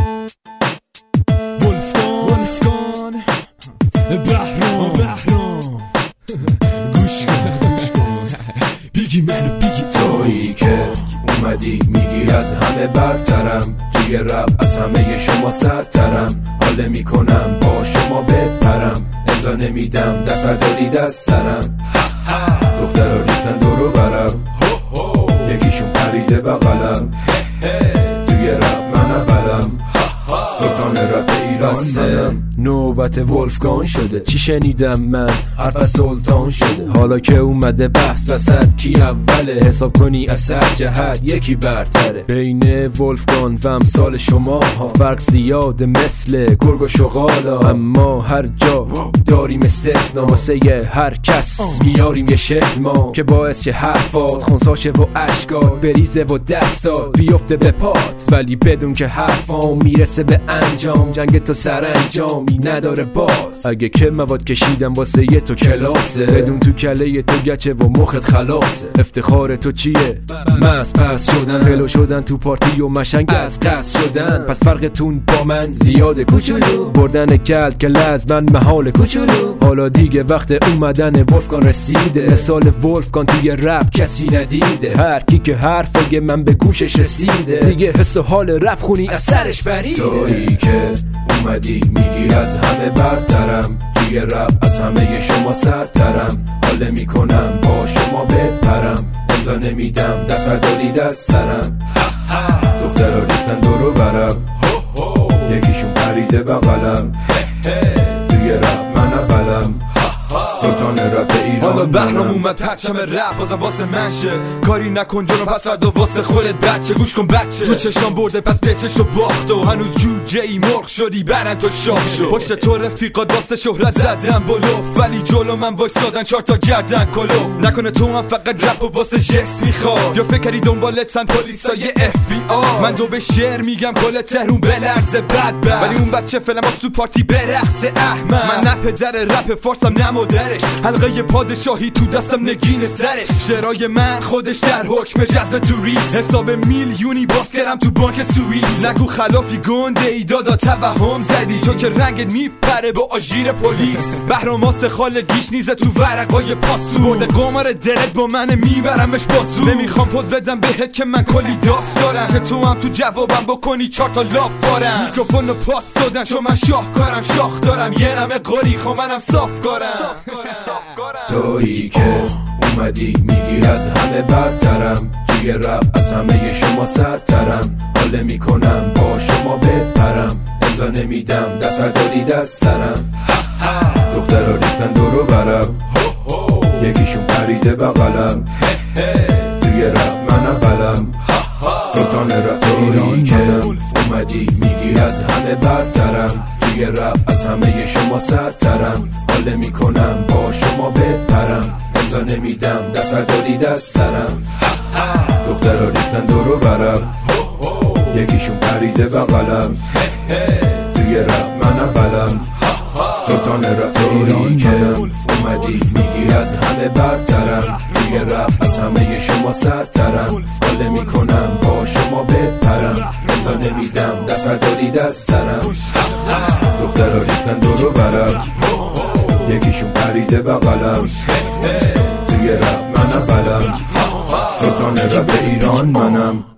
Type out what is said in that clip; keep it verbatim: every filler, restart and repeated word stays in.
ولفگان ولفگان بهرام بهرام گوش کن گوش کن بیگی منو بیگی تویی که اومدی میگی از همه برترم، توی رب از همه شما سرترم، حال میکنم با شما بپرم، امضا نمیدم دست برداری دست سرم، دخترها ریختن دورو برم، یکیشون پریده بغلم، توی رب من اولم، سلطان رپ ایران منم. نوبت ولفگان شده، چی شنیدم من حرف از سلطان شده، حالا که اومده بحث وسط کی اوله، حساب کنی از سر جهت یکی برتره، بین ولفگان و امثال شما ها فرق زیاده مثل گرگ و شغالا، اما هر جا داریم استثنا، واسه هر کس میاریم یه شکل ما که باعث چه حرفات خونساشه و اشکات بریزه و دستات بیفته به پات، ولی بدون که حرفام میرسه به انجام، جنگ تو سرانجامی نداره باز، اگه که مواد کشیدم واسه یه تو کلاسه، بدون تو کله تو گچه و مخت خلاصه، افتخار تو چیه؟ مس پس شدن، فلو شدن تو پارتی و مشنگ از قصد شدن، پس فرقتون با من زیاده کوچولو، بردن کل کل از من محال کوچولو، حالا دیگه وقت اومدن ولفگان رسیده، مثال ولفگان توی رپ کسی ندیده، هر کی که حرفه من به گوشش رسیده، دیگه حس و حال رپ خونی از سرش بریده. تویی که اومدی میگی از همه برترم، توی رپ از همه شما سرترم، حال میکنم با شما بپرم، امضا نمیدم دست برداری دست سرم، دخترها ریختن دورو برم، یکیشون پریده بغلم، توی رپ من اولم، سلطان رپ ایران. حالا بهرام اومد پرچم رپ بازم واسه منشه، کاری نکن جونو پس فردا واسه خودت بچه، گوش کن بچه تو چشام برده پس پیچش رو باخت و هنوز جوجه ای مرغ شدی برن تو شاخ شد، پشت تو رفیقات واسه شهرت زدن بلوف، ولی جلو من وایسادن چهار تا گردن کلو، نکنه تو هم فقط رپ و واسه جس میخواد، یا فکری دنبالتن پلیسای اف بی آر، من دو به شعر میگم کل تهرون بلرزه بد بد، ولی اون بچه فعلا واسه تو پارتی برقصه احمد، من نه پدر رپ فارسم نه مادرش، حلقه پادشاهی تو دستم نگین سرش، شعرهای من خودش در حکم جذب توریست، حساب میلیونی باز کردم تو بانک سوئیس، نگو خلافی گنده ای دادا توهم زدی، تو که رنگت میپره با آژیر پلیس، بهرام واسه خال گیش نیزه تو ورقای پاسو، برده قمار دلت با من میبرمش باسو، نمیخوام پوز بدم بهت که من کلی داف دارم، که تو هم تو جوابم بکنی چهار تا لاف بارم، میکروفونو پاس دادن چون من شاهکارم، شاخ دارم یه نمه قاری خوا منم صاف کارم. تویی که اومدی میگی از همه برترم، توی رپ از همه شما سرترم، حال میکنم با شما بپرم، امضا نمیدم دست برداری دست سرم، دخترها ریختن دورو برم، یکیشون پریده بغلم، توی رپ من اولم، سلطان رپ ایران که اومدی میگی از همه برترم، توی رپ از همه شما سرترم، حال میکنم با شما بپرم، امضا نمیدم دست برداری دست سرم، دخترها ریختن دورو برم، یکیشون پریده بغلم، توی رپ من اولم، سلطان رپ ایران که اومدی میگی از همه برترم، توی رپ از همه شما سرترم، حال میکنم با شما بپرم، امضا نمیدم دست برداری دست سرم، دخترها ریختن دورو برم، یکیشون پریده بغلم، توی رپ من اولم، سلطان رپ ایران منم.